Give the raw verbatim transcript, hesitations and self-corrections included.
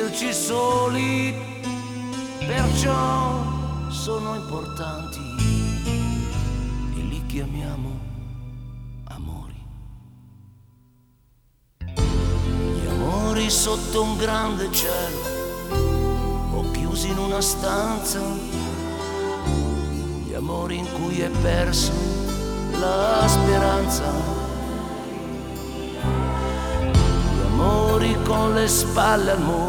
sentirci soli, perciò sono importanti e li chiamiamo amori. Gli amori sotto un grande cielo o chiusi in una stanza, gli amori in cui è perso la speranza, gli amori con le spalle al muro